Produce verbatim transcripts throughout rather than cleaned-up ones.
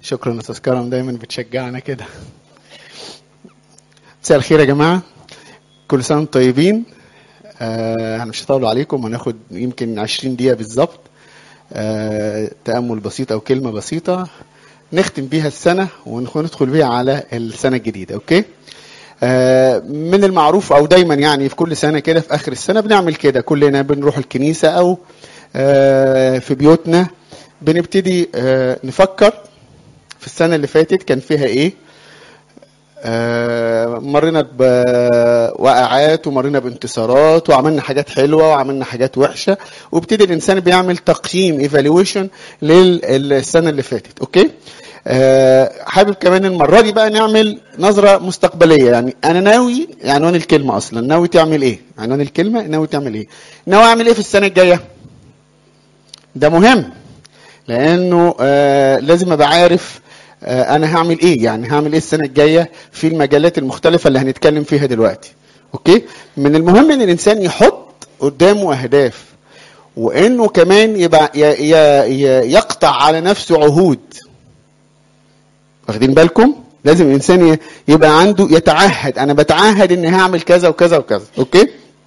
شكرا استاذ كرم، دايما بتشجعنا كده. مساء الخير يا جماعه، كل سنه وانتم طيبين. آه انا مش هطول عليكم، هناخد يمكن عشرين دقيقه بالظبط، آه تامل بسيط او كلمه بسيطه نختم بيها السنه وندخل بيها على السنه الجديده. اوكي. آه من المعروف او دايما يعني في كل سنه كده في اخر السنه بنعمل كده، كلنا بنروح الكنيسه او آه في بيوتنا بنبتدي آه نفكر في السنة اللي فاتت كان فيها ايه. آه مرينا بوقعات ومرينا بانتصارات وعملنا حاجات حلوة وعملنا حاجات وحشة، وابتدي الانسان بيعمل تقييم ايفالويشن للسنة اللي فاتت. اوكي. آه حابب كمان المرة دي بقى نعمل نظرة مستقبلية، يعني انا ناوي، عنوان الكلمة اصلا ناوي تعمل ايه، عنوان الكلمة ناوي تعمل ايه، ناوي اعمل ايه في السنة الجاية. ده مهم لانه آه لازم ابقى عارف آه انا هعمل ايه، يعني هعمل ايه السنه الجايه في المجالات المختلفه اللي هنتكلم فيها دلوقتي. اوكي. من المهم ان الانسان يحط قدامه اهداف، وانه كمان يبقى يقطع على نفسه عهود. واخدين بالكم؟ لازم الانسان يبقى عنده يتعهد، انا بتعهد اني هعمل كذا وكذا وكذا. اوكي.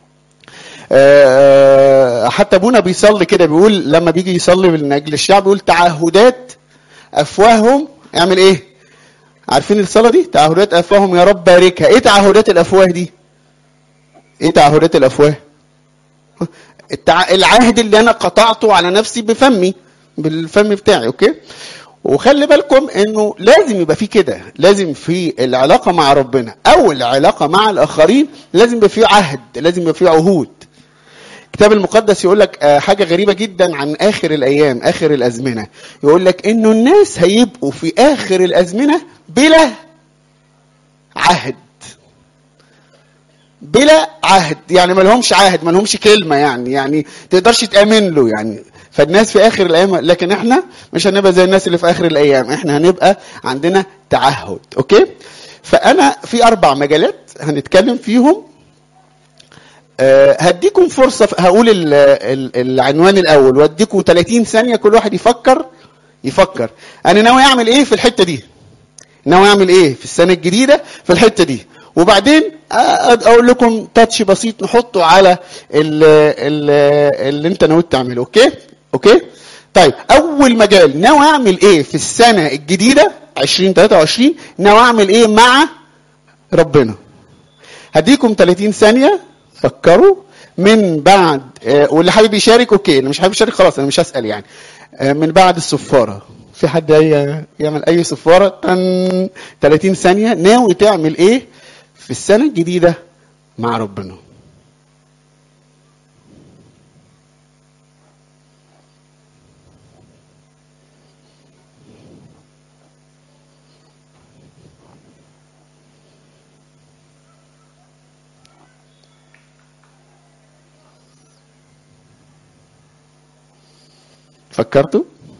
أه حتى ابونا بيصلي كده، بيقول لما بيجي يصلي من اجل الشعب بيقول تعهدات افواههم اعمل ايه. عارفين الصلاه دي؟ تعهدات افواههم يا رب باركها. ايه تعهدات الافواه دي؟ ايه تعهدات الافواه؟ التع... العهد اللي انا قطعته على نفسي بفمي، بالفم بتاعي. اوكي. وخلي بالكم انه لازم يبقى في كده، لازم في العلاقه مع ربنا او العلاقه مع الاخرين لازم يبقى في عهد، لازم يبقى في عهود. الكتاب المقدس يقول لك حاجة غريبة جدا عن آخر الأيام، آخر الأزمنة. يقول لك إنه الناس هيبقوا في آخر الأزمنة بلا عهد. بلا عهد يعني ما لهمش عهد، ما لهمش كلمة، يعني يعني تقدرش تأمن له يعني. فالناس في آخر الأيام، لكن إحنا مش هنبقى زي الناس اللي في آخر الأيام، إحنا هنبقى عندنا تعهد. أوكي. فأنا في أربع مجالات هنتكلم فيهم. أه هديكم فرصة، هقول ال ال العنوان الأول واديكم ثلاثين ثانية كل واحد يفكر يفكر أنا ناوي أعمل إيه في الحتة دي، ناوي أعمل إيه في السنة الجديدة في الحتة دي، وبعدين أقول لكم تاتش بسيط نحطه على ال ال اللي أنت ناوي تعمله. أوكي. أوكي. طيب أول مجال، ناوي أعمل إيه في السنة الجديدة عشرين ثلاثة وعشرين، ناوي أعمل إيه مع ربنا. هديكم ثلاثين ثانية فكروا. من بعد آه واللي حابب يشارك اوكي، اللي مش حابب يشارك خلاص انا مش هسأل يعني. آه من بعد الصفارة، في حد يعمل اي صفارة؟ ثلاثين ثانية. ناوي تعمل ايه في السنة الجديدة مع ربنا؟ فكرتوا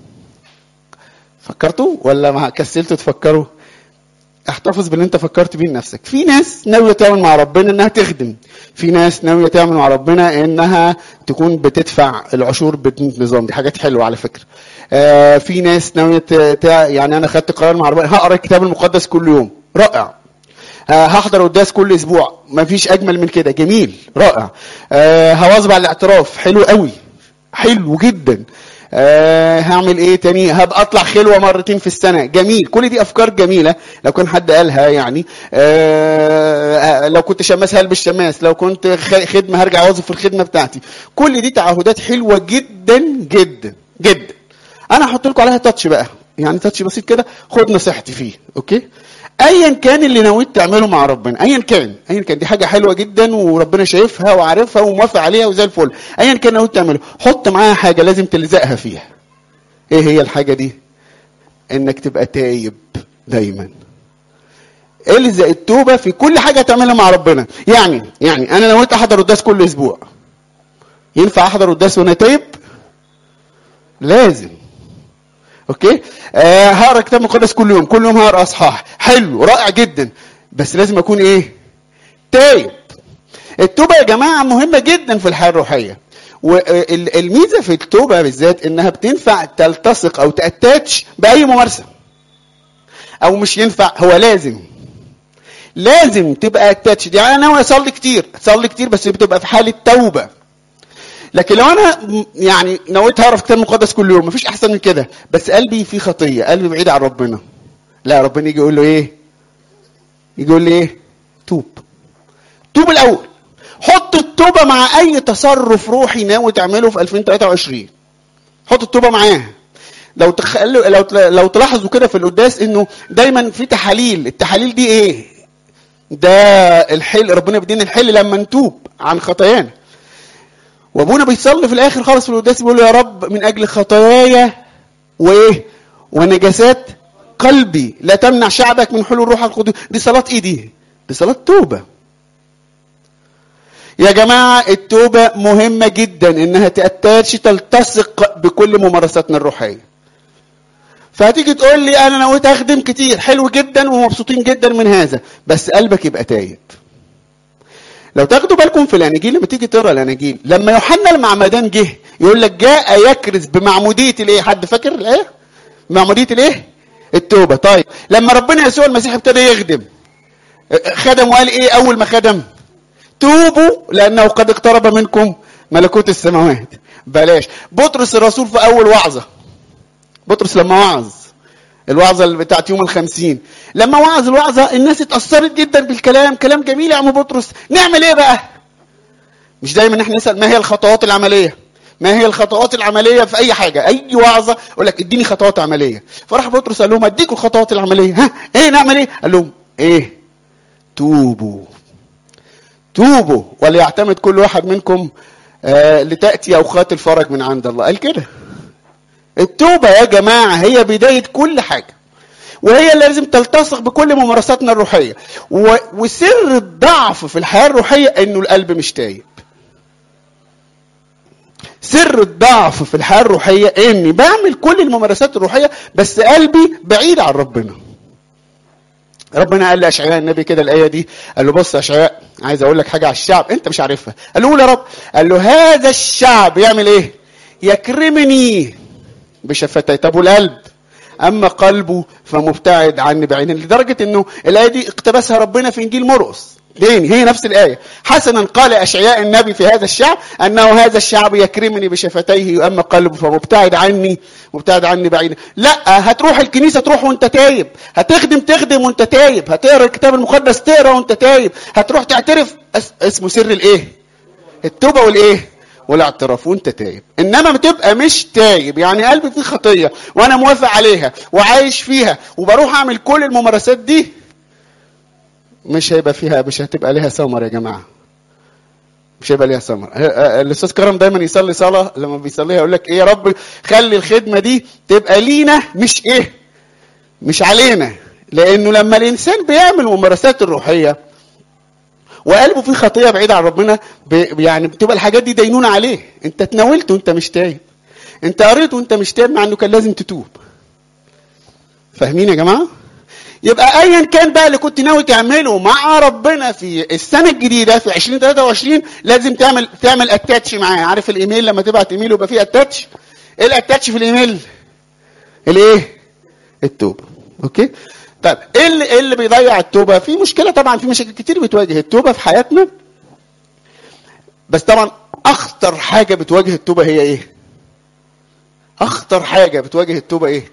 فكرتوا ولا ما كسلتوا تفكروا؟ احتفظ باللي انت فكرت بيه لنفسك. في ناس ناويه تعمل مع ربنا انها تخدم، في ناس ناويه تعمل مع ربنا انها تكون بتدفع العشور بنظام، دي حاجات حلوه على فكره. آه في ناس ناويه تع... يعني انا خدت قرار مع ربنا هقرا الكتاب المقدس كل يوم، رائع. آه هحضر قداس كل اسبوع، ما فيش اجمل من كده، جميل، رائع. آه هواظب على الاعتراف، حلو قوي، حلو جدا. أه هعمل ايه تاني؟ هبقى اطلع خلوة مرتين في السنة، جميل. كل دي افكار جميلة لو كان حد قالها يعني. أه لو كنت شماس هلبس شماس، لو كنت خدمة هرجع اوظف في الخدمة بتاعتي. كل دي تعهدات حلوة جدا جدا جدا. انا هحط لكم عليها تاتش بقى، يعني تاتش بسيط كده، خد نصيحتي فيه. اوكي. ايا كان اللي نويت تعمله مع ربنا، ايا كان ايا كان دي حاجه حلوه جدا وربنا شايفها وعارفها وموافق عليها وزي الفل. ايا كان نويت تعمله، حط معاها حاجه لازم تلزقها فيها. ايه هي الحاجه دي؟ انك تبقى تايب دايما. الزق التوبه في كل حاجه تعملها مع ربنا. يعني يعني انا نويت احضر قداس كل اسبوع، ينفع احضر قداس وانا تايب؟ لازم. اوكي. آه هقرا كتاب مقدس كل يوم، كل يوم هقرا اصحاح، حلو رائع جدا، بس لازم اكون ايه؟ تايب. التوبه يا جماعه مهمه جدا في الحياه الروحيه، والميزه في التوبه بالذات انها بتنفع تلتصق او تاتاتش باي ممارسه. او مش ينفع، هو لازم لازم تبقى اتاتشد. يعني انا ناوي اصلي كتير، اصلي كتير بس بتبقى في حاله توبه. لكن لو انا يعني نويت هعرف الكتاب المقدس كل يوم، مفيش احسن من كده، بس قلبي فيه خطيه، قلبي بعيد عن ربنا، لا ربنا يجي يقول له ايه؟ يجي يقول لي ايه؟ توب. توب الاول. حط التوبه مع اي تصرف روحي ناوي تعمله في ألفين وثلاثة وعشرين. حط التوبه معاه. لو تخلوا لو لو تلاحظوا كده في القداس انه دايما في تحاليل، التحاليل دي ايه؟ ده الحل، ربنا بيدينا الحل لما نتوب عن خطايانا. وابونا بيصلي في الاخر خالص في القداس بيقول له يا رب من اجل خطاياي وايه؟ ونجاسات قلبي لا تمنع شعبك من حلول روح القدس. دي صلاه ايه دي؟ دي صلاه توبه. يا جماعه التوبه مهمه جدا انها تأتاش تلتصق بكل ممارساتنا الروحيه. فهتيجي تقول لي انا نويت اخدم كتير، حلو جدا ومبسوطين جدا من هذا، بس قلبك يبقى تايب. لو تاخدوا بالكم في الاناجيل لما تيجي تقرا الاناجيل، لما يوحنا المعمدان جه يقول لك جاء يكرز بمعموديه الايه؟ حد فاكر الايه؟ معموديه الايه؟ التوبه. طيب لما ربنا يسوع المسيح ابتدى يخدم، خدم وقال ايه اول ما خدم؟ توبوا لانه قد اقترب منكم ملكوت السماوات. بلاش. بطرس الرسول في اول وعظه، بطرس لما وعظ الوعظه اللي بتاعت يوم الخمسين، لما وعظ الوعظه الناس اتاثرت جدا بالكلام، كلام جميل يا عم بطرس، نعمل ايه بقى؟ مش دايما احنا نسال ما هي الخطوات العمليه؟ ما هي الخطوات العمليه في اي حاجه؟ اي وعظه يقول لك اديني خطوات عمليه. فراح بطرس قال لهم اديكم الخطوات العمليه. ها ايه نعمل ايه؟ قال لهم ايه؟ توبوا. توبوا وليعتمد كل واحد منكم آه لتاتي اوقات الفرج من عند الله. قال كده. التوبه يا جماعه هي بدايه كل حاجه، وهي اللي لازم تلتصق بكل ممارساتنا الروحيه. وسر الضعف في الحياه الروحيه انه القلب مش تايب. سر الضعف في الحياه الروحيه اني بعمل كل الممارسات الروحيه بس قلبي بعيد عن ربنا. ربنا قال لاشعياء النبي كده الايه دي، قال له بص يا اشعياء عايز اقول لك حاجه على الشعب انت مش عارفها. قال له قول يا رب. قال له هذا الشعب يعمل ايه؟ يكرمني بشفتي. طب والقلب؟ اما قلبه فمبتعد عني بعينه. لدرجه انه الايه دي اقتبسها ربنا في انجيل مرقس تاني، هي نفس الايه. حسنا قال اشعياء النبي في هذا الشعب انه هذا الشعب يكرمني بشفتيه اما قلبه فمبتعد عني مبتعد عني بعينه. لا، هتروح الكنيسه تروح وانت تايب، هتخدم تخدم وانت تايب، هتقرا الكتاب المقدس تقرا وانت تايب، هتروح تعترف اسمه سر الايه؟ التوبه والايه؟ والاعتراف وانت تايب. انما بتبقى مش تايب، يعني قلبي فيه خطيه وانا موافق عليها وعايش فيها وبروح اعمل كل الممارسات دي، مش هيبقى فيها، مش هتبقى ليها ثمر يا جماعه. مش هيبقى ليها ثمر. الاستاذ كرم دايما يصلي صلاه لما بيصليها يقول لك ايه يا رب خلي الخدمه دي تبقى لينا مش ايه؟ مش علينا. لانه لما الانسان بيعمل ممارسات الروحيه وقلبه فيه خطيه بعيد عن ربنا، يعني بتبقى الحاجات دي دينونه عليه. انت تناولت وانت مش تايب، انت قريت وانت مش تايب، مع انه كان لازم تتوب. فاهمين يا جماعه؟ يبقى ايا كان بقى اللي كنت ناوي تعمله مع ربنا في السنه الجديده في ألفين وثلاثة وعشرين لازم تعمل تعمل اتاتش معاه. عارف الايميل لما تبعت ايميل ويبقى فيه اتاتش؟ ايه الاتاتش في الايميل؟ الايه؟ التوبه. اوكي؟ طيب ايه اللي, إيه اللي بيضيع التوبه؟ في مشكله طبعا، في مشاكل كتير بتواجه التوبه في حياتنا، بس طبعا اخطر حاجه بتواجه التوبه هي ايه؟ اخطر حاجه بتواجه التوبه ايه؟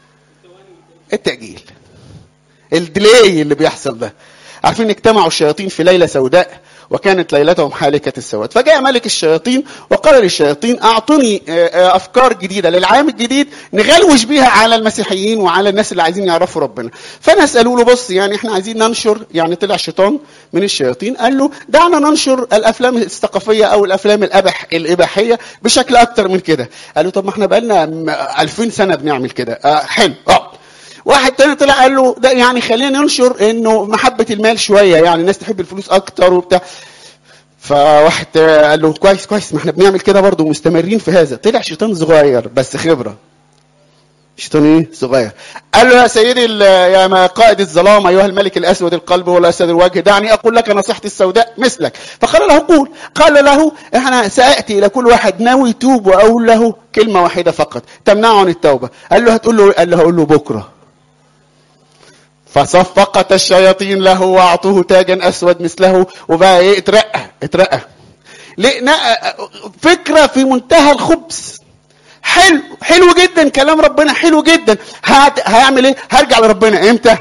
التأجيل، الديلي اللي بيحصل ده. عارفين اجتمعوا الشياطين في ليلة سوداء وكانت ليلتهم حالكة السواد، فجاء ملك الشياطين وقال للشياطين اعطوني افكار جديدة للعام الجديد نغلوش بيها على المسيحيين وعلى الناس اللي عايزين يعرفوا ربنا. فناس قالوا له بص يعني احنا عايزين ننشر، يعني طلع شيطان من الشياطين قال له دعنا ننشر الافلام الثقافية او الافلام الابح الاباحية بشكل اكتر من كده. قالوا طب ما احنا بقالنا ألفين سنة بنعمل كده. اه حلو. اه واحد تاني طلع قال له ده يعني خلينا ننشر انه محبة المال شوية، يعني الناس تحب الفلوس اكتر وبتاع. فواحد قال له كويس كويس ما احنا بنعمل كده برضه ومستمرين في هذا. طلع شيطان صغير بس خبرة. شيطان ايه؟ صغير. قال له يا سيدي يا ما قائد الظلام ايها الملك الاسود القلب والاسد الوجه، دعني اقول لك نصيحتي السوداء مثلك. فقال له قول. قال له احنا ساتي الى كل واحد ناوي يتوب واقول له كلمه واحده فقط تمنعه عن التوبه. قال له هتقول له؟ قال له هقول له بكره. فصفقت الشياطين له واعطوه تاجا اسود مثله، وبقى ايه؟ اترقى اترقى. ليه؟ فكره في منتهى الخبث. حلو حلو جدا كلام ربنا، حلو جدا. هيعمل ايه؟ هرجع لربنا امتى؟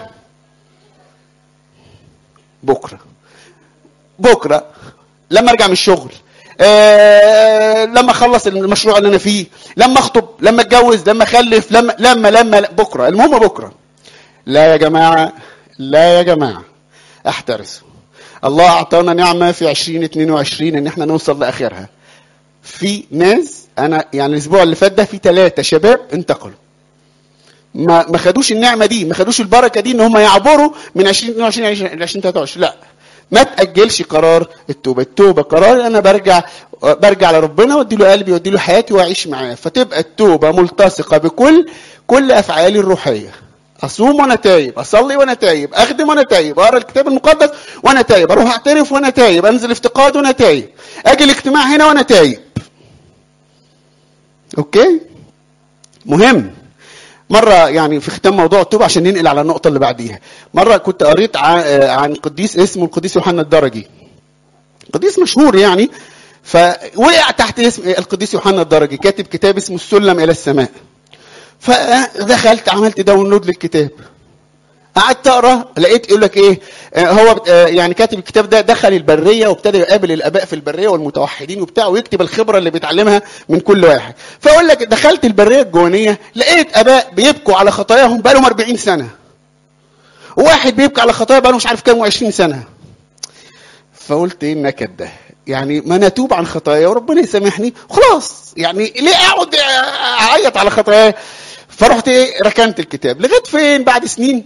بكره. بكره لما ارجع من الشغل، آه لما اخلص المشروع اللي انا فيه، لما اخطب، لما اتجوز، لما اخلف، لما لما لما بكره. المهم بكره. لا يا جماعه، لا يا جماعه، احترسوا. الله اعطانا نعمه في عشرين اتنين وعشرين ان احنا نوصل لاخرها. في ناس، انا يعني الاسبوع اللي فات ده في ثلاثه شباب انتقلوا، ما ما خدوش النعمه دي، ما خدوش البركه دي ان هم يعبروا من عشرين اتنين وعشرين ل عشرين تلاتة وعشرين. لا، ما تاجلش قرار التوبه. التوبه قرار انا برجع برجع لربنا وادي له قلبي وادي له حياتي واعيش معاه. فتبقى التوبه ملتصقه بكل كل افعالي الروحيه. اصوم وانا تايب، اصلي وانا تايب، اخدم وانا تايب، اقرا الكتاب المقدس وانا تايب، اروح اعترف وانا تايب، انزل افتقاد وانا تايب، اجي الاجتماع هنا وانا تايب. اوكي؟ مهم. مرة يعني في ختام موضوع التوبة عشان ننقل على النقطة اللي بعديها، مرة كنت قريت عن قديس اسمه القديس يوحنا الدرجي، قديس مشهور يعني، فوقع تحت اسم القديس يوحنا الدرجي، كاتب كتاب اسمه السلم إلى السماء. فدخلت عملت داونلود للكتاب، قعدت اقرا، لقيت يقول لك ايه، هو يعني كاتب الكتاب ده دخل البريه وابتدى يقابل الاباء في البريه والمتوحدين وبتاع، ويكتب الخبره اللي بيتعلمها من كل واحد. فاقول لك دخلت البريه الجوانيه، لقيت اباء بيبكوا على خطاياهم بقالهم أربعين سنه، وواحد بيبكي على خطايا بقاله مش عارف كام وعشرين سنه. فقلت ايه النكد ده؟ يعني ما نتوب عن خطايا وربنا يسامحني خلاص، يعني ليه اقعد اعيط على خطايا؟ فرحت ايه، ركنت الكتاب. لغايه فين؟ بعد سنين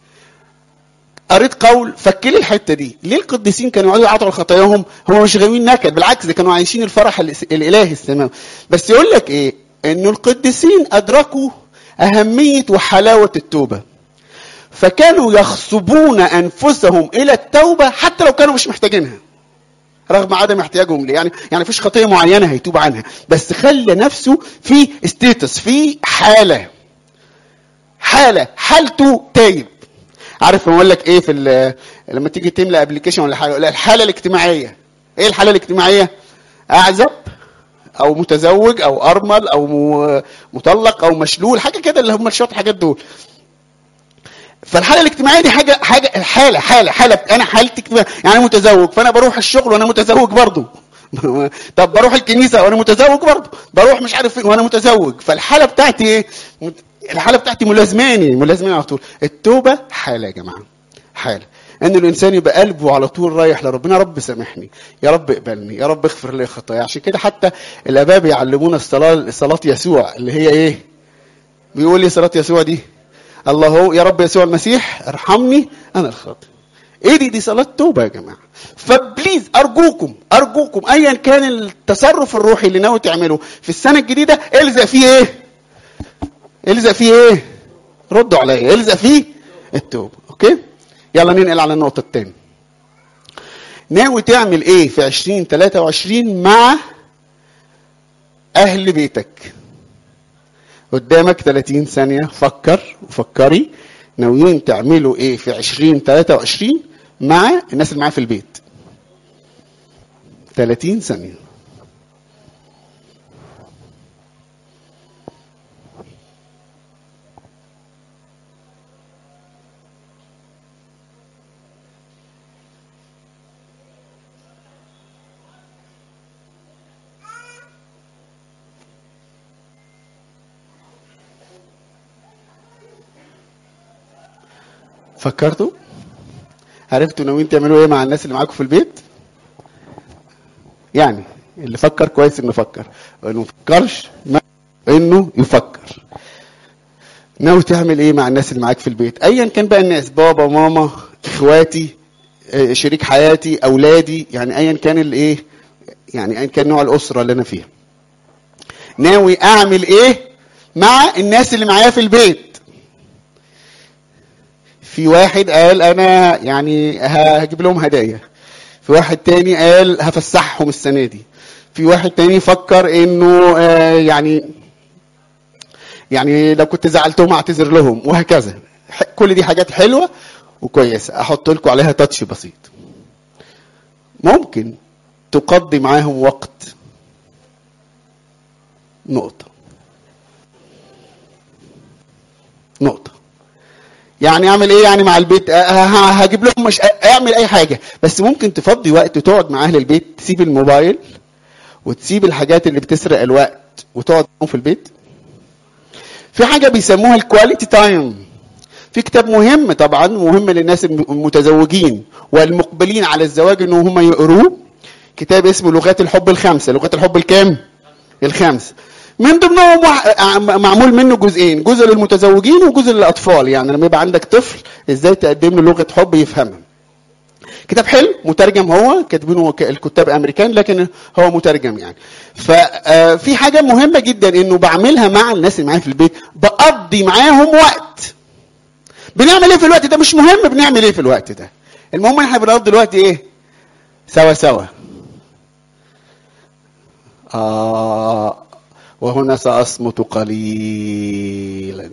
قريت قول فكلي الحته دي. ليه القديسين كانوا يقعدوا يعطوا خطاياهم؟ هم مش غاويين نكد، بالعكس ده كانوا عايشين الفرح الالهي السماوي. بس يقول لك ايه، انه القديسين ادركوا اهميه وحلاوه التوبه، فكانوا يخصبون انفسهم الى التوبه حتى لو كانوا مش محتاجينها، رغم عدم احتياجهم ليه. يعني يعني فيش خطيه معينه هيتوب عنها، بس خلى نفسه في ستيتس، في حاله حاله حالته تايب. عارف لما اقول لك ايه، في لما تيجي تملى ابلكيشن ولا حاجه، لا الحاله الاجتماعيه. ايه الحاله الاجتماعيه؟ اعزب او متزوج او ارمل او مطلق او مشلول، حاجه كده، اللي هم الشوط حاجات دول. فالحاله الاجتماعيه دي حاجه حاجه حاله حاله حاله انا حالتي اجتماعيه، يعني متزوج فانا بروح الشغل وانا متزوج برضه طب بروح الكنيسه وانا متزوج برضه، بروح مش عارف فين وانا متزوج. فالحاله بتاعتي ايه؟ الحاله بتاعتي ملازماني ملازماني على طول. التوبه حاله يا جماعه، حاله ان الانسان يبقى قلبه على طول رايح لربنا، يا رب سامحني، يا رب اقبلني، يا رب اغفر لي خطاياي. عشان كده حتى الاباء بيعلمونا الصلاه، صلاه يسوع اللي هي ايه؟ بيقول لي صلاه يسوع دي، الله هو يا رب يسوع المسيح ارحمني انا الخاطئ. ايه دي؟ دي صلاه توبه يا جماعه. فبليز ارجوكم ارجوكم ايا كان التصرف الروحي اللي ناوي تعمله في السنه الجديده، الزق فيه ايه؟ الزق فيه ايه؟ ردوا عليا. الزق فيه التوبه. اوكي، يلا ننقل على النقطه الثانيه. ناوي تعمل ايه في عشرين تلاتة وعشرين مع اهل بيتك؟ قدامك ثلاثين ثانيه، فكر وفكري ناويين تعملوا ايه في عشرين تلاتة وعشرين مع الناس اللي معايا في البيت. ثلاثين ثانيه. فكرتوا؟ عرفتوا ناويين تعملوا ايه مع الناس اللي معاكم في البيت؟ يعني اللي فكر كويس انه فكر، انه مفكرش انه يفكر. ناوي تعمل ايه مع الناس اللي معاك في البيت؟ ايا كان بقى الناس، بابا ماما اخواتي شريك حياتي اولادي، يعني ايا كان الايه، يعني ايا كان نوع الاسره اللي انا فيها. ناوي اعمل ايه مع الناس اللي معايا في البيت؟ في واحد قال انا يعني هجيب لهم هدايا، في واحد تاني قال هفسحهم السنه دي، في واحد تاني فكر انه آه يعني يعني لو كنت زعلتهم اعتذر لهم، وهكذا. كل دي حاجات حلوه وكويسه، احط لكم عليها تاتش بسيط. ممكن تقضي معاهم وقت نقطه نقطه. يعني اعمل ايه يعني مع البيت؟ هجيب لهم، مش اعمل اي حاجه، بس ممكن تفضي وقت وتقعد مع اهل البيت، تسيب الموبايل وتسيب الحاجات اللي بتسرق الوقت وتقعد معاهم في البيت. في حاجه بيسموها الكواليتي تايم. في كتاب مهم طبعا، مهم للناس المتزوجين والمقبلين على الزواج ان هم يقروه، كتاب اسمه لغات الحب الخمسه. لغات الحب الكام؟ الخمسه. من ضمنهم معمول منه جزئين، جزء للمتزوجين وجزء للاطفال. يعني لما يبقى عندك طفل ازاي تقدم له لغه حب يفهمها. كتاب حلو مترجم، هو كاتبينه الكتاب امريكان لكن هو مترجم يعني. ففي حاجه مهمه جدا انه بعملها مع الناس اللي معايا في البيت، بقضي معاهم وقت. بنعمل ايه في الوقت ده؟ مش مهم بنعمل ايه في الوقت ده، المهم احنا بنقضي الوقت ايه؟ سوا سوا. آه وهنا سأصمت قليلا،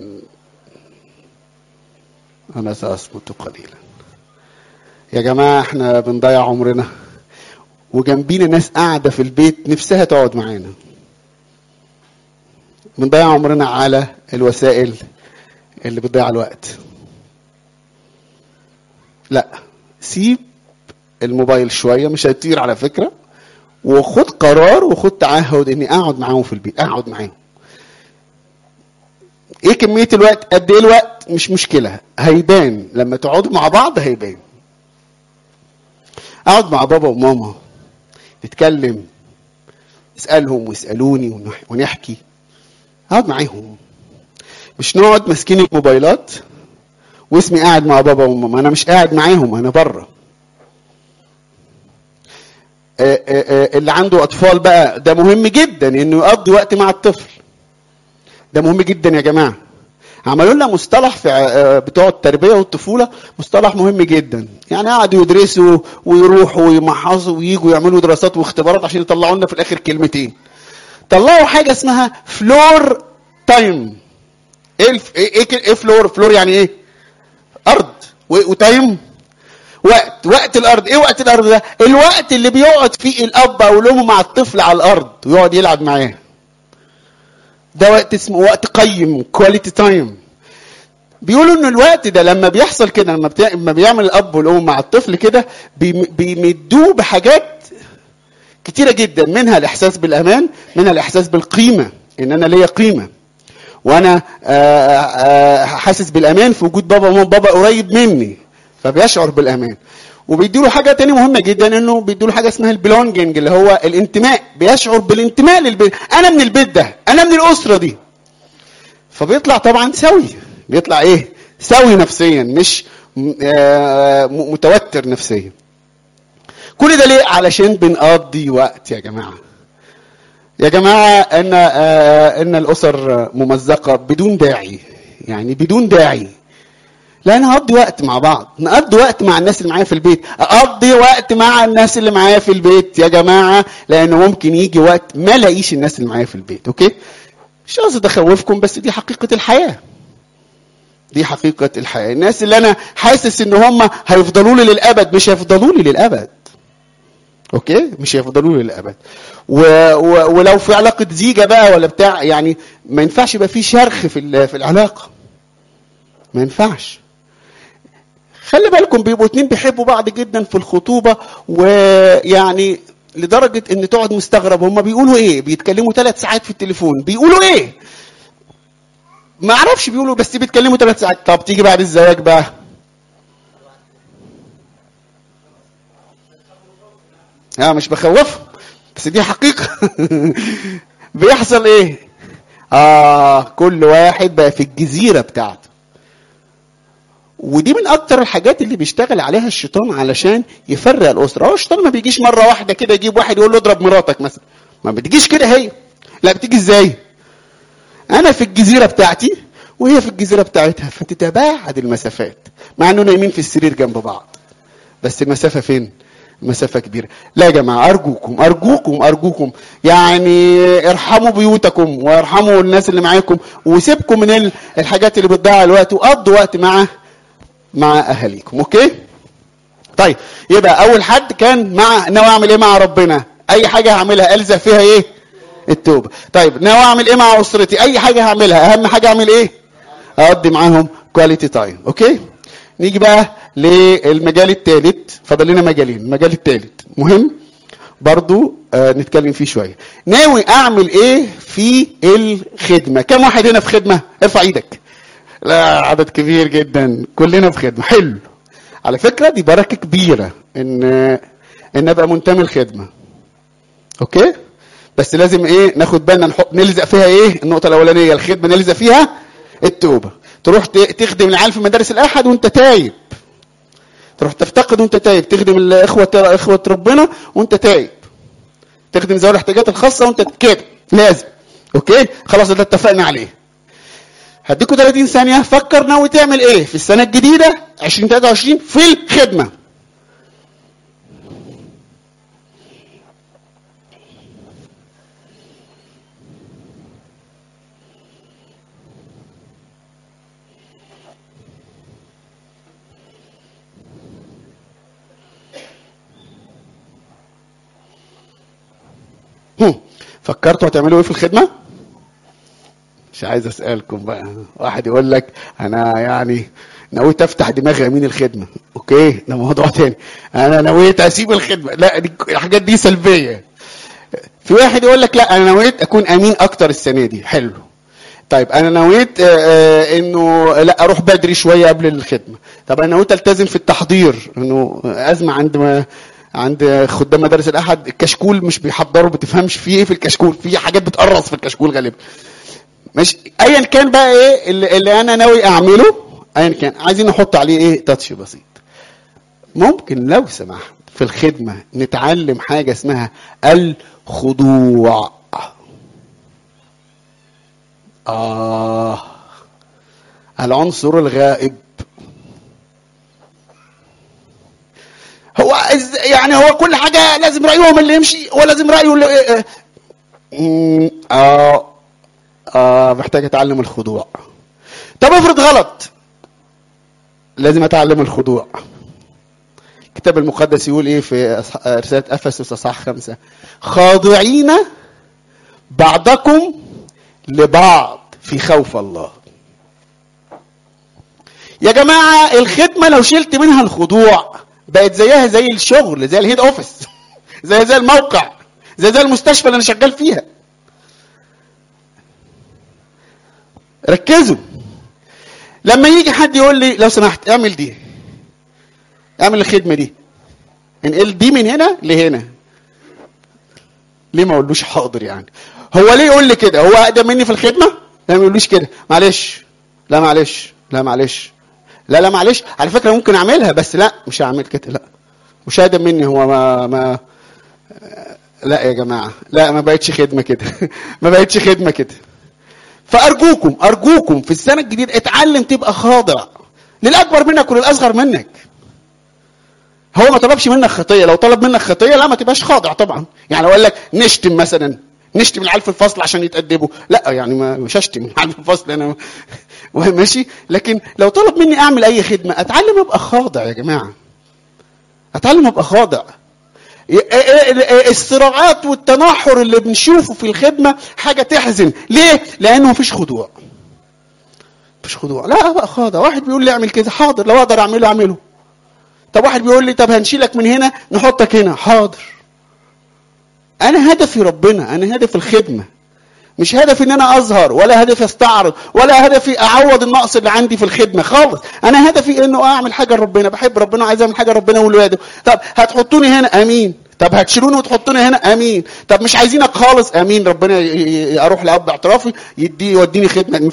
أنا سأصمت قليلا. يا جماعة احنا بنضيع عمرنا وجنبينا ناس قاعدة في البيت نفسها تقعد معانا. بنضيع عمرنا على الوسائل اللي بتضيع الوقت. لا، سيب الموبايل شوية، مش هيطير على فكرة، وخد قرار وخد تعهد اني اقعد معاهم في البيت، اقعد معاهم. ايه كمية الوقت؟ قد ايه الوقت؟ مش مشكلة، هيبان لما تقعدوا مع بعض، هيبان. اقعد مع بابا وماما نتكلم، اسألهم ويسألوني ونحكي، اقعد معاهم، مش نقعد ماسكين الموبايلات واسمي قاعد مع بابا وماما، انا مش قاعد معاهم، انا بره. اللي عنده اطفال بقى ده مهم جدا انه يقضي وقت مع الطفل، ده مهم جدا يا جماعه. عملوا لنا مصطلح في بتوع التربيه والطفوله، مصطلح مهم جدا. يعني قعدوا يدرسوا ويروحوا ويمحصوا وييجوا يعملوا دراسات واختبارات عشان يطلعوا لنا في الاخر كلمتين. طلعوا حاجه اسمها فلور تايم. ايه ايه فلور؟ فلور يعني ايه؟ ارض، وتايم وقت. وقت الارض. ايه وقت الارض ده؟ الوقت اللي بيقعد فيه الاب او الام مع الطفل على الارض ويقعد يلعب معاه، ده وقت اسمه وقت قيم، كواليتي تايم. بيقولوا ان الوقت ده لما بيحصل كده، لما, بتاع... لما بيعمل الاب والام مع الطفل كده، بيم... بيمدوه بحاجات كتيره جدا، منها الاحساس بالامان، منها الاحساس بالقيمه، ان انا ليا قيمه، وانا آآ آآ حاسس بالامان في وجود بابا وماما، بابا قريب مني فبيشعر بالامان. وبيديله حاجه تانية مهمه جدا، انه بيديله حاجه اسمها البلونجنج، اللي هو الانتماء، بيشعر بالانتماء للبيت، انا من البيت ده، انا من الاسره دي. فبيطلع طبعا سوي، بيطلع ايه؟ سوي نفسيا، مش متوتر نفسيا. كل ده ليه؟ علشان بنقضي وقت يا جماعه. يا جماعه ان ان الاسر ممزقه بدون داعي، يعني بدون داعي. لا، انا هقضي وقت مع بعض، نقضي وقت مع الناس اللي معايا في البيت، اقضي وقت مع الناس اللي معايا في البيت يا جماعه، لانه ممكن يجي وقت ما لاقيش الناس اللي معايا في البيت. اوكي، مش قصدي اخوفكم، بس دي حقيقه الحياه، دي حقيقه الحياه. الناس اللي انا حاسس ان هم هيفضلوا لي للابد مش هيفضلوا لي للابد. اوكي، مش هيفضلوا لي للابد. و... و... ولو في علاقه زيجه بقى ولا بتاع، يعني ما ينفعش يبقى في شرخ في ال... في العلاقه، ما ينفعش. خلي بالكم، بيبقوا اتنين بيحبوا بعض جدا في الخطوبه، ويعني لدرجه ان تقعد مستغرب هم بيقولوا ايه، بيتكلموا ثلاث ساعات في التليفون، بيقولوا ايه ما اعرفش بيقولوا، بس بيتكلموا ثلاث ساعات. طب تيجي بعد الزواج بقى، اه مش بخوفهم بس دي حقيقه. بيحصل ايه؟ اه كل واحد بقى في الجزيره بتاعته. ودي من اكتر الحاجات اللي بيشتغل عليها الشيطان علشان يفرق الاسره. هو الشيطان ما بيجيش مره واحده كده يجيب واحد يقول له اضرب مراتك مثلا، ما بتجيش كده هي، لا بتيجي ازاي؟ انا في الجزيره بتاعتي وهي في الجزيره بتاعتها، فتتباعد المسافات، مع انه نايمين في السرير جنب بعض، بس المسافه فين؟ مسافه كبيره. لا يا جماعه، ارجوكم ارجوكم ارجوكم، يعني ارحموا بيوتكم وارحموا الناس اللي معاكم، وسيبكم من الحاجات اللي بتضيع الوقت، وقضوا وقت مع مع اهاليكم. اوكي طيب، يبقى اول حد كان مع ناوي اعمل ايه مع ربنا؟ اي حاجه هعملها الزق فيها ايه؟ التوبه. طيب ناوي اعمل ايه مع اسرتي؟ اي حاجه هعملها اهم حاجه اعمل ايه؟ اقضي معاهم كواليتي تايم. اوكي نيجي بقى للمجال الثالث، فاضل لنا مجالين. المجال الثالث مهم برضو آه نتكلم فيه شويه. ناوي اعمل ايه في الخدمه؟ كم واحد هنا في خدمه؟ ارفع ايدك. لا عدد كبير جدا، كلنا في خدمه. حلو، على فكره دي بركه كبيره ان ان ابقى منتمي للخدمه. اوكي بس لازم ايه ناخد بالنا، نحط نلزق فيها ايه؟ النقطه الاولانيه الخدمه نلزق فيها التوبه. تروح تخدم العيال في مدارس الاحد وانت تايب، تروح تفتقد وانت تايب، تخدم الاخوه اخوه ربنا وانت تايب، تخدم ذوي الاحتياجات الخاصه وانت كده، لازم. اوكي خلاص ده اتفقنا عليه. هديكوا ثلاثين ثانيه فكر ناوي تعمل ايه في السنه الجديده عشرين ثلاثة وعشرين في الخدمه. فكرتوا هتعملوا ايه في الخدمه؟ مش عايز اسالكم بقى. واحد يقول لك انا يعني نويت افتح دماغي امين الخدمه. اوكي ده موضوع تاني. انا نويت اسيب الخدمه، لا دي الحاجات دي سلبيه. في واحد يقول لك لا انا نويت اكون امين اكتر السنه دي. حلو. طيب انا نويت آه انه لا اروح بدري شويه قبل الخدمه. طب انا نويت التزم في التحضير، انه ازمه عند ما عند خدام مدارس الاحد الكشكول مش بيحضروا، بتفهمش فيه ايه في الكشكول، في حاجات بتقرص في الكشكول غالبا. مش ايا كان بقى ايه اللي, اللي انا ناوي اعمله، ايا كان عايزين نحط عليه ايه تاتش بسيط. ممكن لو سمحت في الخدمه نتعلم حاجه اسمها الخضوع. اه العنصر الغائب. هو يعني هو كل حاجه لازم رايهم اللي يمشي ولازم رايه اللي اه اه محتاج اتعلم الخضوع. طب افرض غلط، لازم اتعلم الخضوع. الكتاب المقدس يقول ايه في رسالة افسس اصحاح خمسة؟ خاضعين بعضكم لبعض في خوف الله. يا جماعة الخدمة لو شلت منها الخضوع بقت زيها زي الشغل، زي الهيد اوفيس، زي زي الموقع، زي زي المستشفى اللي انا شغال فيها. ركزوا. لما يجي حد يقول لي لو سمحت اعمل دي، اعمل الخدمه دي، انقل دي من هنا لهنا، ليه ما اقولوش حاضر؟ يعني هو ليه يقول لي كده؟ هو اقدم مني في الخدمه؟ لا ما يقوليش كده. معلش لا معلش لا معلش لا لا معلش، على فكره ممكن اعملها بس لا مش هعمل كده. لا مش اقدم مني، هو ما ما لا يا جماعه، لا ما بقتش خدمه كده. ما بقتش خدمه كده. فارجوكم ارجوكم في السنه الجديده اتعلم تبقى خاضع للاكبر منك وللاصغر منك. هو ما طلبش منك خطيه، لو طلب منك خطيه لا ما تبقاش خاضع طبعا. يعني لو قال لك نشتم مثلا، نشتم العيال في الفصل عشان يتأدبوا، لا يعني ما مش هشتم العيال في الفصل انا ماشي. لكن لو طلب مني اعمل اي خدمه اتعلم ابقى خاضع يا جماعه، اتعلم ابقى خاضع. الصراعات والتناحر اللي بنشوفه في الخدمه حاجه تحزن. ليه؟ لانه مفيش خضوع. مفيش خضوع. لا ابقى خاضع. واحد بيقول لي اعمل كده، حاضر، لو اقدر اعمله اعمله. طب واحد بيقول لي طب هنشيلك من هنا نحطك هنا، حاضر. انا هدفي ربنا، انا هدف الخدمه، مش هدفي ان انا اظهر، ولا هدفي استعرض، ولا هدفي اعوض النقص اللي عندي في الخدمه خالص. انا هدفي انه اعمل حاجه لربنا، بحب ربنا وعايز اعمل حاجه لربنا ولاده. طب هتحطوني هنا، امين. طب هتشيلوني وتحطوني هنا، امين. طب مش عايزينك خالص، امين. ربنا اروح لاب اعترافي يدي يوديني خدمه.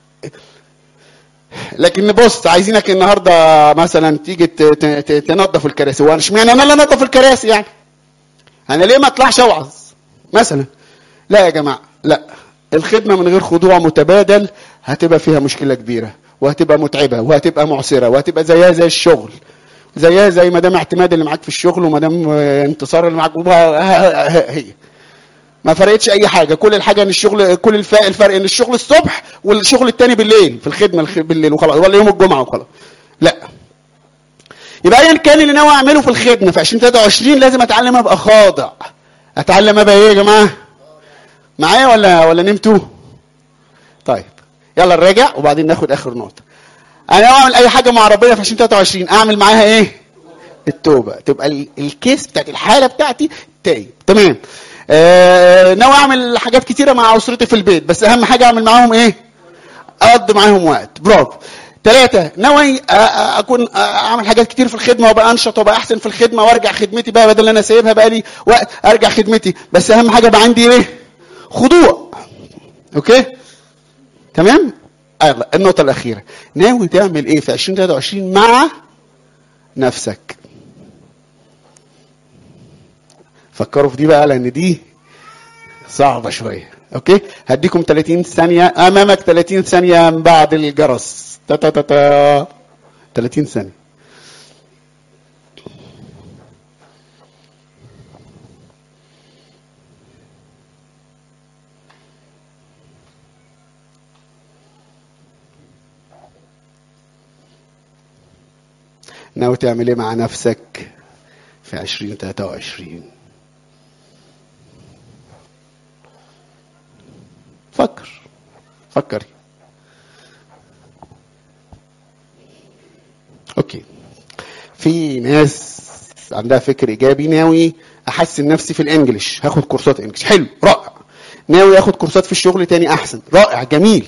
لكن بص عايزينك النهارده مثلا تيجي تنظف الكراسي، وانا اشمعنى انا اللي انظف الكراسي؟ يعني انا ليه ما اطلعش اوعظ مثلا؟ لا يا جماعه، لا. الخدمه من غير خضوع متبادل هتبقى فيها مشكله كبيره، وهتبقى متعبه، وهتبقى معسره، وهتبقى زيها زي الشغل، زيها زي مدام اعتماد اللي معاك في الشغل ومدام انتصار اللي معاك. هي ما فرقتش اي حاجه. كل الحاجه ان الشغل، كل الفرق الفرق ان الشغل الصبح والشغل التاني بالليل في الخدمه بالليل وخلاص، ولا يوم الجمعه وخلاص. لا يبقى ايا كان اللي ناوي اعمله في الخدمه في ألفين وثلاثة وعشرين لازم اتعلم ابقى خاضع. اتعلم ابقى ايه يا جماعه؟ معايا ولا ولا نمتوا؟ طيب يلا نراجع وبعدين ناخد اخر نقطه. انا اعمل اي حاجه مع ربنا في ألفين وثلاثة وعشرين اعمل معاها ايه؟ التوبه. تبقى الكيس بتاعت الحاله بتاعتي تايب. تمام. آه ناوي اعمل حاجات كتيره مع اسرتي في البيت، بس اهم حاجه اعمل معاهم ايه؟ اقضي معاهم وقت. برافو. ثلاثة، ناوي اكون اعمل حاجات كتير في الخدمه وابقى انشط وابقى احسن في الخدمه وارجع خدمتي بقى بدل انا سايبها بقى لي وقت ارجع خدمتي، بس اهم حاجه بقى عندي ايه؟ خضوع. اوكي تمام. يلا النقطه الاخيره، ناوي تعمل ايه في ألفين وثلاثة وعشرين مع نفسك؟ فكروا في دي بقى لان دي صعبه شويه. اوكي هديكم ثلاثين ثانيه، امامك ثلاثين ثانيه من بعد الجرس. تا تا تا تا ثلاثين ثانيه. ناوي تعمل ايه مع نفسك في ألفين وثلاثة وعشرين؟ فكر فكري. اوكي في ناس عندها فكر ايجابي، ناوي احسن نفسي في الانجليش، هاخد كورسات انجليش. حلو رائع. ناوي اخد كورسات في الشغل تاني احسن، رائع جميل.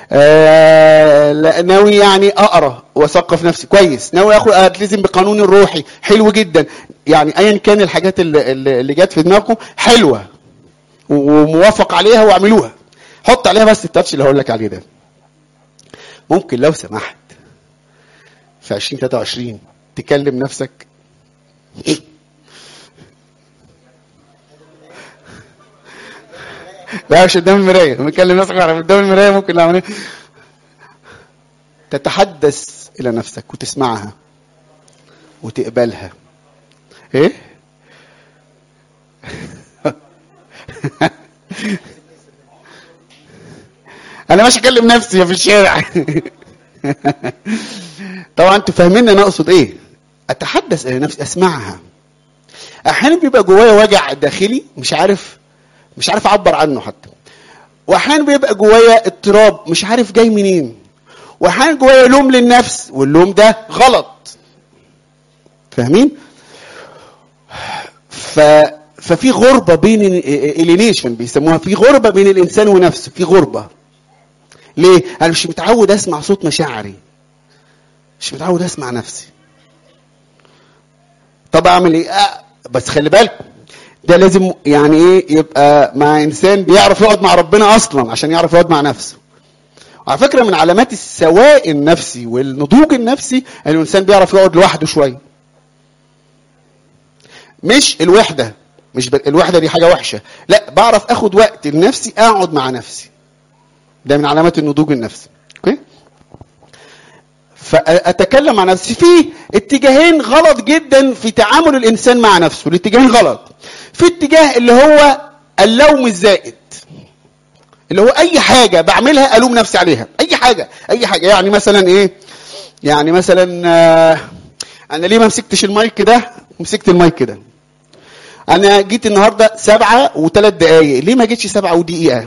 آه ناوي يعني اقرا واثقف نفسي، كويس. ناوي اخد التزم بقانوني الروحي، حلو جدا. يعني ايا كان الحاجات اللي, اللي جت في دماغكم حلوه وموافق عليها واعملوها. حط عليها بس التاتش اللي هقول لك عليه ده. ممكن لو سمحت في ألفين وثلاثة وعشرين تكلم نفسك لا مش قدام المرايه، بنكلم نفسك على قدام المرايه. ممكن نعمل ايه؟ تتحدث الى نفسك وتسمعها وتقبلها. ايه انا ماشي اكلم نفسي في الشارع. طبعا انتوا فاهمين انا اقصد ايه. اتحدث الى نفسي، اسمعها. احيانا بيبقى جوايا وجع داخلي مش عارف مش عارف اعبر عنه حتى، واحيانا بيبقى جوايا اضطراب مش عارف جاي منين، واحيانا جوايا لوم للنفس واللوم ده غلط. فاهمين؟ ف ففي غربه بين الينيشن بيسموها، في غربه بين الانسان ونفسه، في غربه. ليه؟ انا مش متعود اسمع صوت مشاعري، مش متعود اسمع نفسي. طب اعمل ايه؟ آه بس خلي بالك ده لازم يعني ايه يبقى مع انسان بيعرف يقعد مع ربنا اصلا عشان يعرف يقعد مع نفسه. على فكره من علامات السواء النفسي والنضوج النفسي ان الانسان بيعرف يقعد لوحده شويه. مش الوحده، مش ب... الوحده دي حاجه وحشه، لا بعرف اخد وقت لنفسي اقعد مع نفسي. ده من علامات النضوج النفسي. اوكي فاتكلم مع نفسي. في اتجاهين غلط جدا في تعامل الانسان مع نفسه، الاتجاهين غلط. في اتجاه اللي هو اللوم الزائد، اللي هو اي حاجه بعملها الوم نفسي عليها، اي حاجه اي حاجه. يعني مثلا ايه؟ يعني مثلا آه انا ليه ما مسكتش المايك ده ومسكت المايك ده؟ انا جيت النهارده سبعة وثلاث دقايق، ليه ما جيتش سبعة ودقيقه؟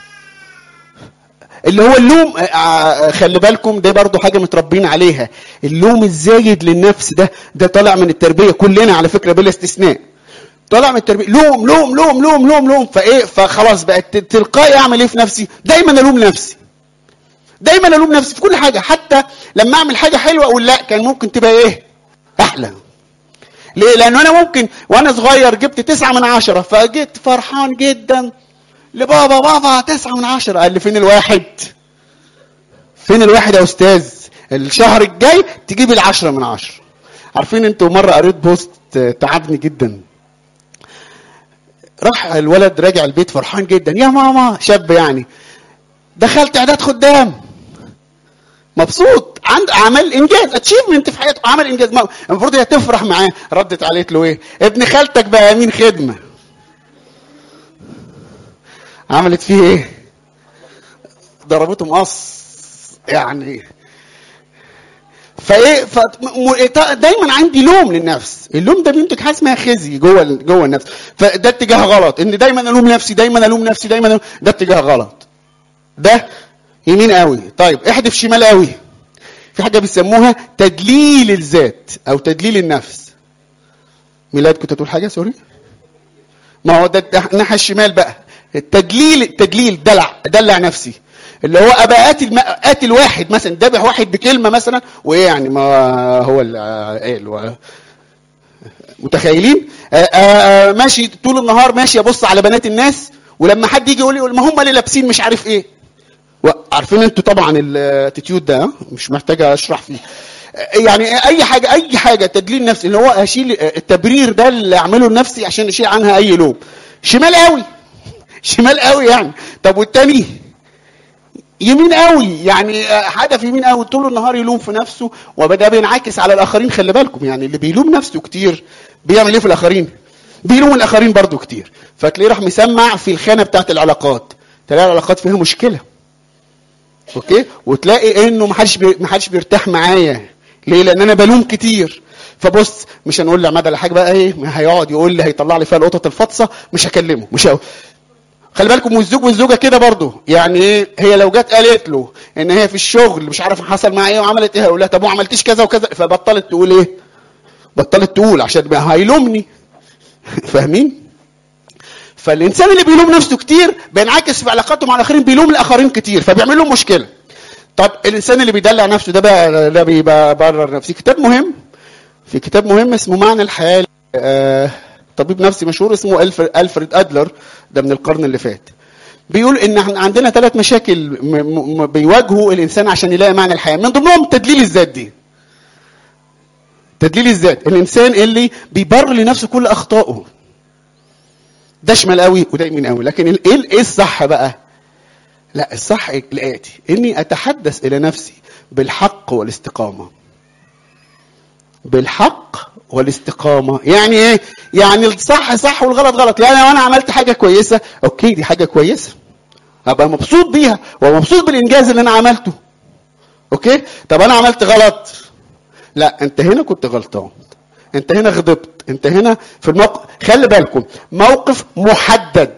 اللي هو اللوم. خلي بالكم ده برضو حاجه متربين عليها، اللوم الزايد للنفس ده ده طالع من التربيه كلنا على فكره بلا استثناء. طالع من التربيه لوم لوم لوم لوم لوم لوم. فايه فخلاص بقت تلقائي اعمل ايه في نفسي؟ دايما الوم نفسي، دايما الوم نفسي في كل حاجه. حتى لما اعمل حاجه حلوه اقول لا كان ممكن تبقى ايه احلى. ليه؟ لانه انا ممكن وانا صغير جبت تسعة من عشرة فجيت فرحان جدا لبابا، بابا تسعة من عشرة. قال لي فين الواحد؟ فين الواحد يا استاذ؟ الشهر الجاي تجيب العشرة من عشرة. عارفين انتوا مرة قريت بوست تعبني جدا. راح الولد راجع البيت فرحان جدا، يا ماما، شاب يعني، دخلت اعداد خدام، مبسوط، عند عمل انجاز، اتشيفمنت في حياته، عمل انجاز. المفروض هي تفرح معاه. ردت عليه له ايه؟ ابن خالتك بقى امين خدمه. عملت فيه ايه؟ ضربته مقص يعني. فايه ف... دايما عندي لوم للنفس. اللوم ده بينتج حاجه اسمها خزي جوه جوه النفس. فده اتجاه غلط، ان دايما الوم نفسي دايما الوم نفسي دايما ألوم. ده اتجاه غلط، ده يمين قوي. طيب احدف شمال قوي. في حاجه بيسموها تدليل الذات او تدليل النفس. ميلاد كنت تقول حاجه؟ سوري. ما هو ده الناحيه الشمال بقى، التدليل. التدليل دلع دلع نفسي، اللي هو ابقى قاتل قاتل واحد مثلا، ذبح واحد بكلمه مثلا، وايه يعني ما هو اللي قال. متخيلين؟ آآ آآ ماشي طول النهار ماشي ابص على بنات الناس، ولما حد يجي يقول لي ما هم اللي لابسين مش عارف ايه. عارفين انتوا طبعا الاتيتيود ده، مش محتاجه اشرح فيه. يعني اي حاجه اي حاجه تدليل نفسي، اللي هو اشيل التبرير ده اللي اعمله لنفسي عشان اشيل عنها اي لوم. شمال قوي شمال قوي يعني. طب والتاني يمين قوي، يعني هدف يمين قوي، طول النهار يلوم في نفسه، وبدا بينعكس على الاخرين. خلي بالكم يعني اللي بيلوم نفسه كتير بيعمل ايه في الاخرين؟ بيلوم الاخرين برضو كتير. فتلاقيه راح مسمع في الخانه بتاعت العلاقات، تلاقي العلاقات فيها مشكله. اوكي، وتلاقي انه ما حدش بي... ما حدش بيرتاح معايا. ليه؟ لان انا بلوم كتير. فبص، مش هنقول لعماد على حاجه بقى ايه، هيقعد يقول لي هيطلع لي فيها القطط الفطسه، مش هكلمه. مش هقول. خلي بالكم، والزوج والزوجه كده برضو. يعني ايه، هي لو جت قالت له ان هي في الشغل مش عارف حصل معايا ايه وعملت ايه، هقول لها طب ما عملتيش كذا وكذا، فبطلت تقول ايه، بطلت تقول عشان هيلومني. فاهمين؟ فالانسان اللي بيلوم نفسه كتير بينعكس في علاقاته مع الاخرين، بيلوم الاخرين كتير، فبيعمل لهم مشكله. طب الانسان اللي بيدلع نفسه ده بقى، ده بيبرر نفسه. كتاب مهم، في كتاب مهم اسمه معنى الحياه، آه طبيب نفسي مشهور اسمه ألفريد أدلر، ده من القرن اللي فات. بيقول ان احنا عندنا ثلاث مشاكل بيواجهوا الانسان عشان يلاقي معنى الحياه، من ضمنهم تدليل الذات. دي تدليل الذات، الانسان اللي بيبرر لنفسه كل اخطائه. ده شمال قوي وده يمين قوي. لكن ايه ايه الصح بقى؟ لا، الصح الاتي، اني اتحدث الى نفسي بالحق والاستقامه. بالحق والاستقامه يعني ايه؟ يعني الصح صح والغلط غلط. يعني لو انا عملت حاجه كويسه، اوكي دي حاجه كويسه، ابقى مبسوط بيها ومبسوط بالانجاز اللي انا عملته. اوكي، طب انا عملت غلط، لا انت هنا كنت غلطان، انت هنا غضبت، انت هنا في الموقف. خلي بالكم، موقف محدد،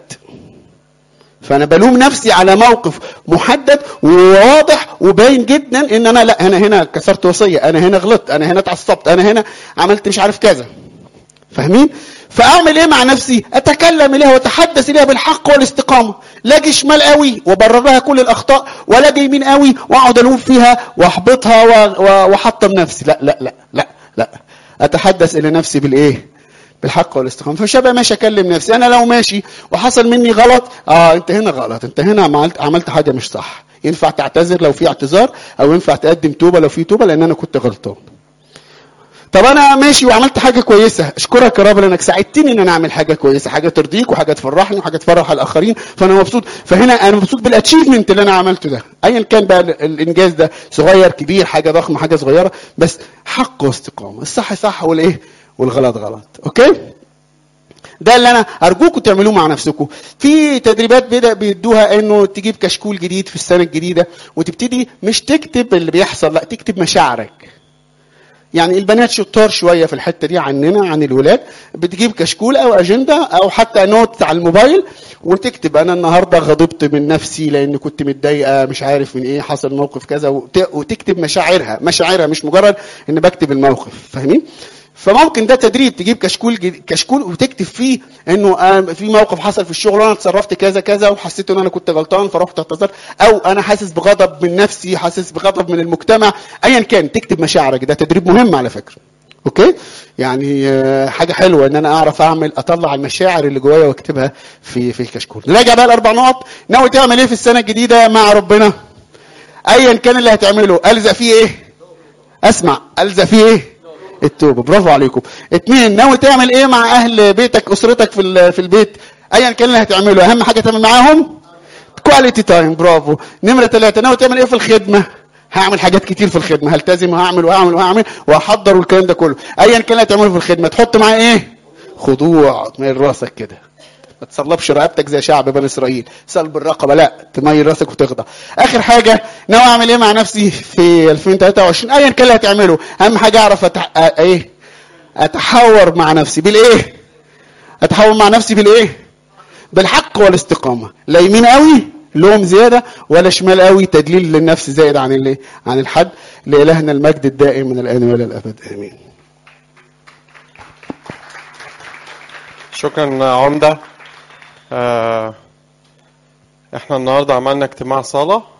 فانا بلوم نفسي على موقف محدد وواضح وباين جدا ان انا لا، انا هنا كسرت وصيه، انا هنا غلطت، انا هنا اتعصبت، انا هنا عملت مش عارف كذا. فاهمين؟ فاعمل ايه مع نفسي؟ اتكلم اليها واتحدث اليها بالحق والاستقامه. لا اجي شمال قوي وبرر لها كل الاخطاء، ولا اجي يمين قوي واقعد الوم فيها واحبطها واحطم نفسي. لا لا لا لا لا، اتحدث الى نفسي بالايه؟ بالحق والاستقامه. فمش هبقى ماشي اكلم نفسي. انا لو ماشي وحصل مني غلط، اه انت هنا غلط، انت هنا عملت عملت حاجه مش صح، ينفع تعتذر لو في اعتذار، او ينفع تقدم توبه لو في توبه، لان انا كنت غلطان. طب انا ماشي وعملت حاجه كويسه، اشكرك يا رب لانك ساعدتني ان انا اعمل حاجه كويسه، حاجه ترضيك وحاجه تفرحني وحاجه تفرح الاخرين، فانا مبسوط. فهنا انا مبسوط بالاتشيفمنت اللي انا عملته ده، ايا كان بقى الانجاز ده، صغير كبير، حاجه ضخمه حاجه صغيره، بس حق واستقامه. الصح صح والايه والغلط غلط. اوكي، ده اللي انا ارجوكم تعملوه مع نفسكم. في تدريبات بدا بيدوها انه تجيب كشكول جديد في السنه الجديده وتبتدي مش تكتب اللي بيحصل، لا تكتب مشاعرك. يعني البنات شطار شويه في الحته دي عننا عن الولاد، بتجيب كشكول او اجنده او حتى نوت على الموبايل وتكتب انا النهارده غضبت من نفسي لان كنت متضايقه مش عارف من ايه، حصل موقف كذا، وتكتب مشاعرها مشاعرها مش مجرد ان بكتب الموقف. فاهمين؟ فممكن ده تدريب، تجيب كشكول كشكول وتكتب فيه انه في موقف حصل في الشغل وانا اتصرفت كذا كذا وحسيت ان انا كنت غلطان فرحت اعتذرت، او انا حاسس بغضب من نفسي، حاسس بغضب من المجتمع، ايا كان تكتب مشاعرك. ده تدريب مهم على فكره. اوكي، يعني حاجه حلوه ان انا اعرف اعمل اطلع المشاعر اللي جوايا واكتبها في في الكشكول. نراجع بقى الاربع نقط. ناوي تعمل ايه في السنه الجديده مع ربنا؟ ايا كان اللي هتعمله، الزق فيه ايه؟ اسمع، الزق فيه ايه؟ التوبه. برافو عليكم. اتنين، ناوي تعمل ايه مع اهل بيتك، اسرتك في في البيت، ايا كان اللي هتعمله، اهم حاجه تعمل معاهم كواليتي تايم. برافو. نمره ثلاثة، ناوي تعمل ايه في الخدمه؟ هعمل حاجات كتير في الخدمه، هلتزم وهعمل وهعمل وهعمل وهحضر والكلام ده كله. ايا كان اللي هتعمله في الخدمه، تحط معاه ايه؟ خضوع من راسك كده. ما تصلبش رقبتك زي شعب بني اسرائيل صلب الرقبه، لا تميل راسك وتخضع. اخر حاجه، ناوي اعمل ايه مع نفسي في ألفين وثلاثة وعشرين؟ ايا كان اللي هتعمله، اهم حاجه اعرف أتح... ايه اتحاور مع نفسي بالايه؟ اتحاور مع نفسي بالايه؟ بالحق والاستقامه، لا يمين قوي لوم زياده ولا شمال قوي تدليل للنفس زائد عن الايه؟ عن الحد. لالهنا المجد الدائم من الان والى الابد، امين. شكرا عمده. آه احنا النهارده عملنا اجتماع صلاه